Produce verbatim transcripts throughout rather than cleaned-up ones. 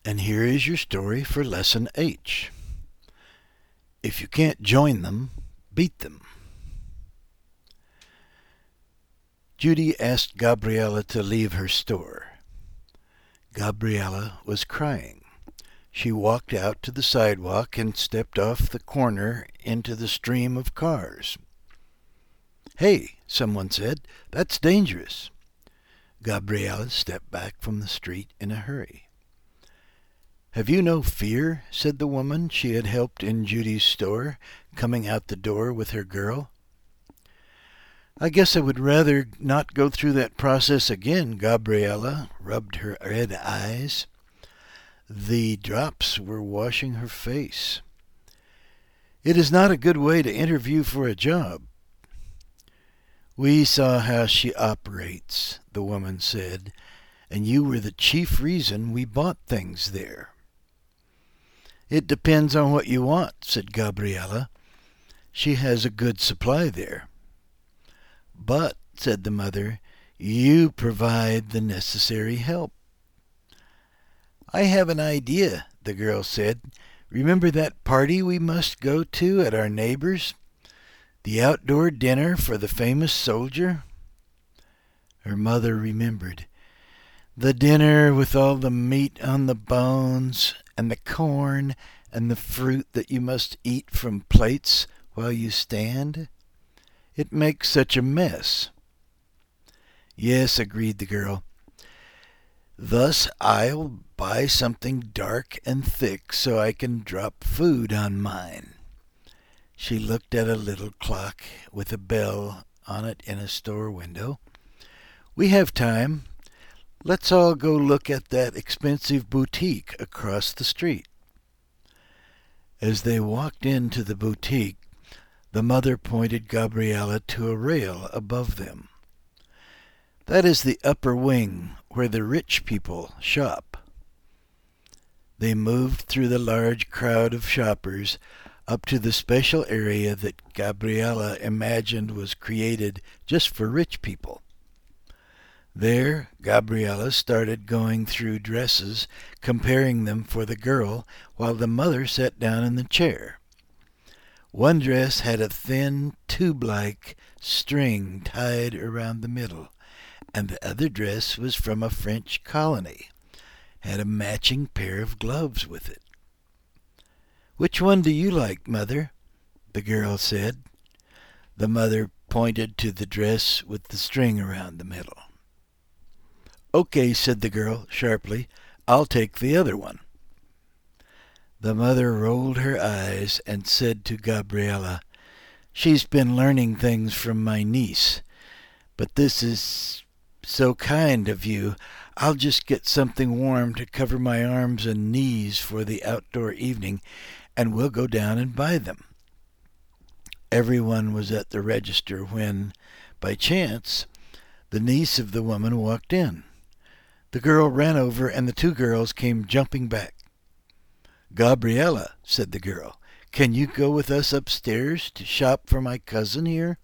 And here is your story for Lesson H. If you can't join them, beat them. Judy asked Gabriella to leave her store. Gabriella was crying. She walked out to the sidewalk and stepped off the corner into the stream of cars. "Hey," someone said, "that's dangerous." Gabriella stepped back from the street in a hurry. "Have you no fear?" said the woman she had helped in Judy's store, coming out the door with her girl. "I guess I would rather not go through that process again." Gabriella rubbed her red eyes. The drops were washing her face. "It is not a good way to interview for a job." "We saw how she operates," the woman said, "and you were the chief reason we bought things there." "It depends on what you want," said Gabriella. "She has a good supply there." "But," said the mother, "you provide the necessary help." "I have an idea," the girl said. "Remember that party we must go to at our neighbor's? The outdoor dinner for the famous soldier?" Her mother remembered. "The dinner with all the meat on the bones, and the corn, and the fruit that you must eat from plates while you stand? It makes such a mess." "Yes," agreed the girl. "Thus I'll buy something dark and thick so I can drop food on mine." She looked at a little clock with a bell on it in a store window. "We have time. Let's all go look at that expensive boutique across the street." As they walked into the boutique, the mother pointed Gabriella to a rail above them. "That is the upper wing where the rich people shop." They moved through the large crowd of shoppers up to the special area that Gabriella imagined was created just for rich people. There, Gabriella started going through dresses, comparing them for the girl, while the mother sat down in the chair. One dress had a thin, tube-like string tied around the middle, and the other dress was from a French colony, had a matching pair of gloves with it. "Which one do you like, Mother?" the girl said. The mother pointed to the dress with the string around the middle. "Okay," said the girl sharply. "I'll take the other one." The mother rolled her eyes and said to Gabriella, "She's been learning things from my niece. But this is so kind of you. I'll just get something warm to cover my arms and knees for the outdoor evening, and we'll go down and buy them." Everyone was at the register when, by chance, the niece of the woman walked in. The girl ran over, and the two girls came jumping back. "Gabriella," said the girl, "can you go with us upstairs to shop for my cousin here?"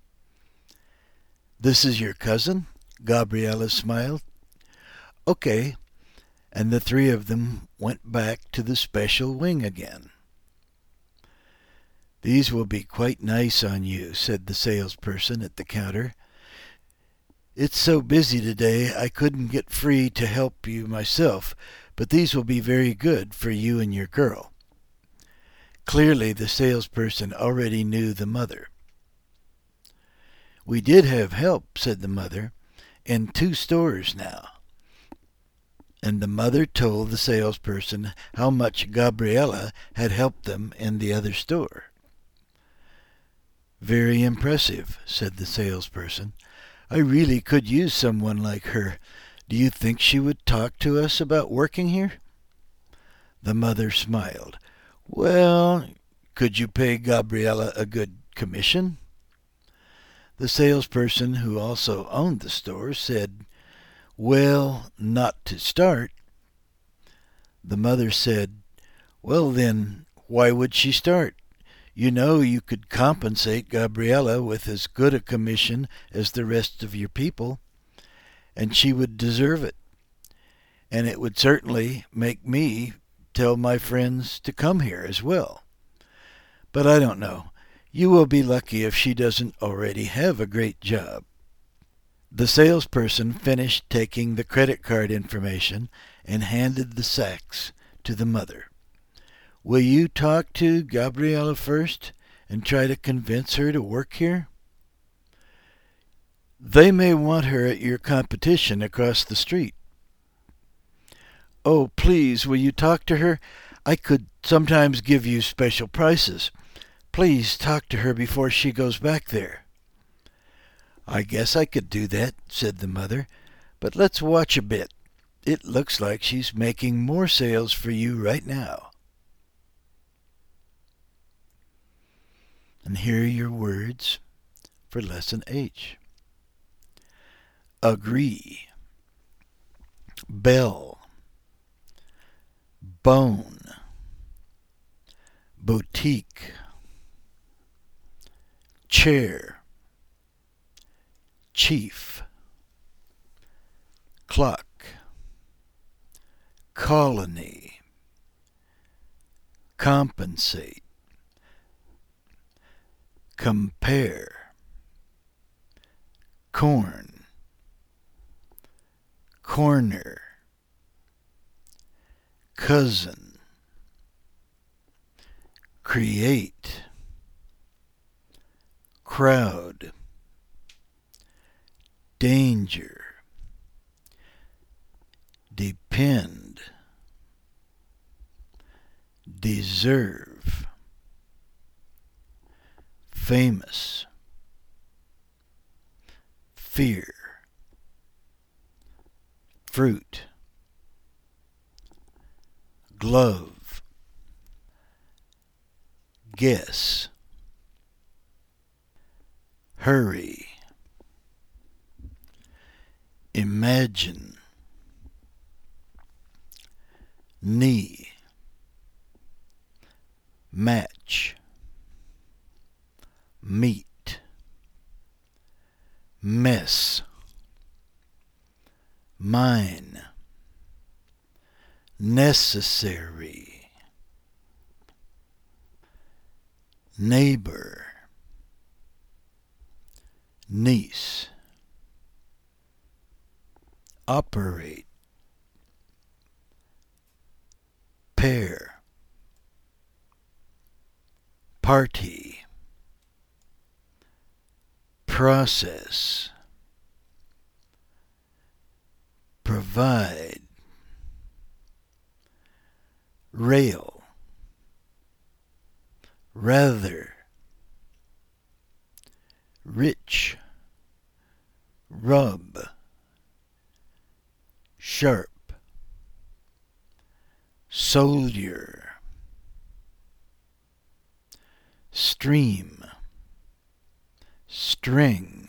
"This is your cousin?" Gabriella smiled. "Okay," and the three of them went back to the special wing again. "These will be quite nice on you," said the salesperson at the counter. "It's so busy today I couldn't get free to help you myself, but these will be very good for you and your girl." Clearly the salesperson already knew the mother. "We did have help," said the mother, "in two stores now." And the mother told the salesperson how much Gabriella had helped them in the other store. "Very impressive," said the salesperson. "I really could use someone like her. Do you think she would talk to us about working here?" The mother smiled. "Well, could you pay Gabriella a good commission?" The salesperson, who also owned the store, said, "Well, not to start." The mother said, "Well, then, why would she start? You know you could compensate Gabriella with as good a commission as the rest of your people, and she would deserve it. and it would certainly make me tell my friends to come here as well. But I don't know. You will be lucky if she doesn't already have a great job. The salesperson finished taking the credit card information and handed the sacks to the mother. Will you talk to Gabriella first and try to convince her to work here? They may want her at your competition across the street. Oh, please, will you talk to her? I could sometimes give you special prices. Please talk to her before she goes back there. I guess I could do that, said the mother, but let's watch a bit. It looks like she's making more sales for you right now. And here are your words for Lesson H. Agree, bell, bone, boutique, chair, chief, clock, colony, compensate, compare, corn, corner, cousin, create, crowd, danger, depend, deserve, famous, fear, fruit, glove, guess, hurry, imagine, knee, match, meet, mess, mine, necessary, neighbor, niece, operate, pair, party, process, provide, rail, rather, rich, rub, sharp, soldier, stream, string,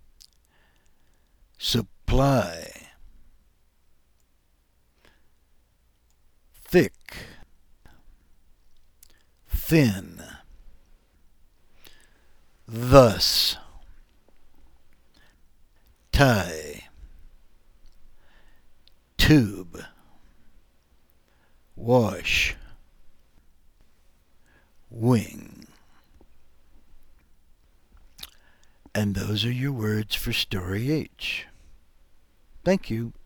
supply, thick, thin, thus, tie, tube, wash, wing. And those are your words for Story H. Thank you.